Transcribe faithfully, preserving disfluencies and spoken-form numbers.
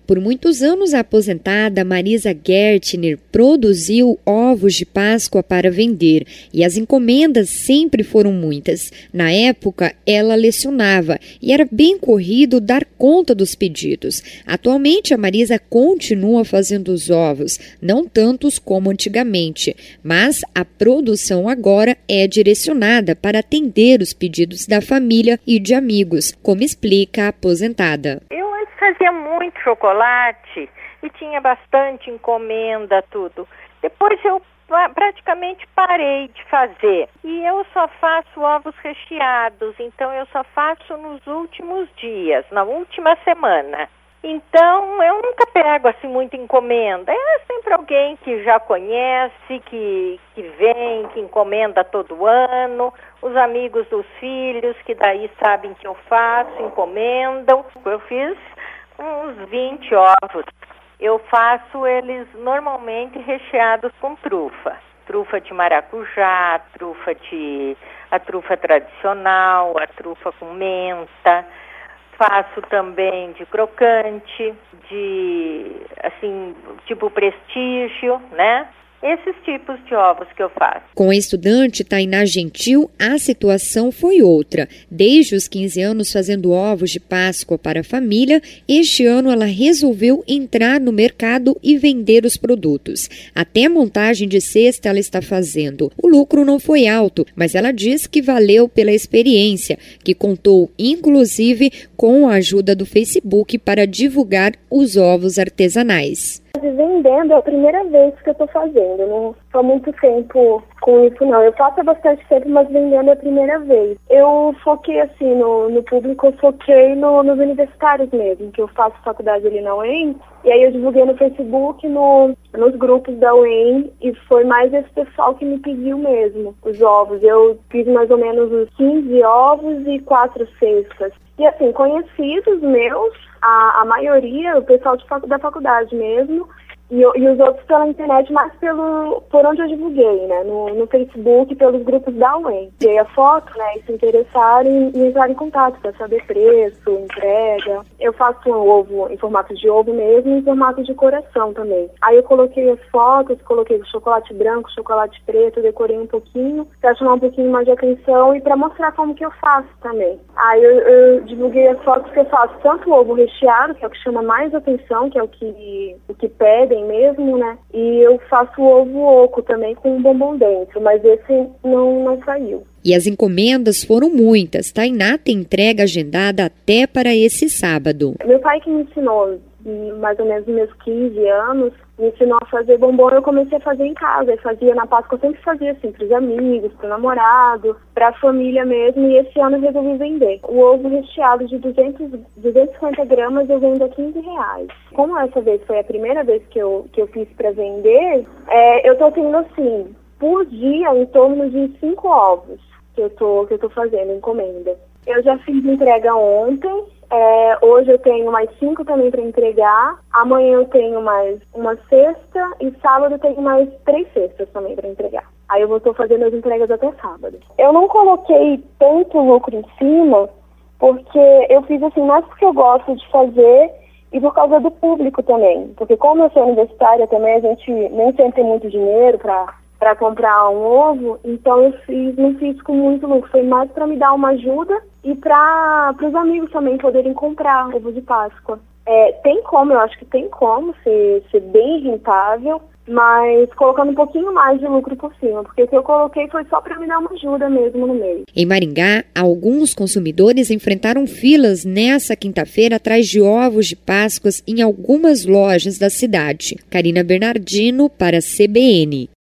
Por muitos anos, a aposentada Marisa Gertner produziu ovos de Páscoa para vender e as encomendas sempre foram muitas. Na época, ela lecionava e era bem corrido dar conta dos pedidos. Atualmente, a Marisa continua fazendo os ovos, não tantos como antigamente, mas a produção agora é direcionada para atender os pedidos da família e de amigos, como explica a aposentada. Eu antes fazia muito chocolate e tinha bastante encomenda, tudo. Depois eu praticamente parei de fazer. E eu só faço ovos recheados, então eu só faço nos últimos dias, na última semana. Então, eu nunca pego assim muita encomenda. É sempre alguém que já conhece, que, que vem, que encomenda todo ano. Os amigos dos filhos, que daí sabem que eu faço, encomendam. Eu fiz uns vinte ovos. Eu faço eles normalmente recheados com trufa. Trufa de maracujá, trufa de... a trufa tradicional, a trufa com menta. Faço também de crocante, de, assim, tipo prestígio, né? Esses tipos de ovos que eu faço. Com a estudante Tainá Gentil, a situação foi outra. Desde os quinze anos fazendo ovos de Páscoa para a família, este ano ela resolveu entrar no mercado e vender os produtos. Até montagem de cesta ela está fazendo. O lucro não foi alto, mas ela diz que valeu pela experiência, que contou inclusive com a ajuda do Facebook para divulgar os ovos artesanais. Vendendo é a primeira vez que eu estou fazendo, eu não estou há muito tempo com isso não. Eu faço há bastante tempo, mas vendendo é a primeira vez. Eu foquei assim no, no público, eu foquei no, nos universitários mesmo, que eu faço faculdade ali na U E M, e aí eu divulguei no Facebook, no, nos grupos da U E M, e foi mais esse pessoal que me pediu mesmo os ovos. Eu fiz mais ou menos uns quinze ovos e quatro cestas. E assim, conhecidos meus, a, a maioria, o pessoal de, da faculdade mesmo, e, e os outros pela internet, mais pelo, por onde eu divulguei, né? No, no Facebook, pelos grupos da U E M. Dei a foto, né? E se interessarem e entrar em contato para saber preço, entrega. Eu faço um ovo em formato de ovo mesmo e em formato de coração também. Aí eu coloquei as fotos, coloquei o chocolate branco, chocolate preto, decorei um pouquinho para chamar um pouquinho mais de atenção e para mostrar como que eu faço também. Aí eu, eu divulguei as fotos que eu faço tanto o ovo recheado, que é o que chama mais atenção, que é o que, o que pedem mesmo, né? E eu faço o ovo oco também com um bombom dentro, mas esse não, não saiu. E as encomendas foram muitas. Tainá tem entrega agendada até para esse sábado. Meu pai que me ensinou, mais ou menos nos meus quinze anos, me ensinou a fazer bombom, eu comecei a fazer em casa. Eu fazia na Páscoa, eu sempre fazia assim, para os amigos, para o namorado, para a família mesmo, e esse ano eu resolvi vender. O ovo recheado de duzentos, duzentos e cinquenta gramas eu vendo a quinze reais. Como essa vez foi a primeira vez que eu, que eu fiz para vender, é, eu estou tendo assim, por dia, em torno de cinco ovos que eu tô, que eu tô fazendo, encomenda. Eu já fiz entrega ontem. É, hoje eu tenho mais cinco também para entregar. Amanhã eu tenho mais uma cesta e sábado eu tenho mais três cestas também para entregar. Aí eu vou estar fazendo as entregas até sábado. Eu não coloquei tanto lucro em cima porque eu fiz assim mais porque eu gosto de fazer e por causa do público também. Porque como eu sou universitária também, a gente nem sempre tem muito dinheiro para para comprar um ovo, então eu fiz, não fiz com muito lucro, foi mais para me dar uma ajuda e para os amigos também poderem comprar ovo de Páscoa. É, tem como, eu acho que tem como ser, ser bem rentável, mas colocando um pouquinho mais de lucro por cima, porque o que eu coloquei foi só para me dar uma ajuda mesmo no meio. Em Maringá, alguns consumidores enfrentaram filas nessa quinta-feira atrás de ovos de Páscoa em algumas lojas da cidade. Karina Bernardino para a C B N.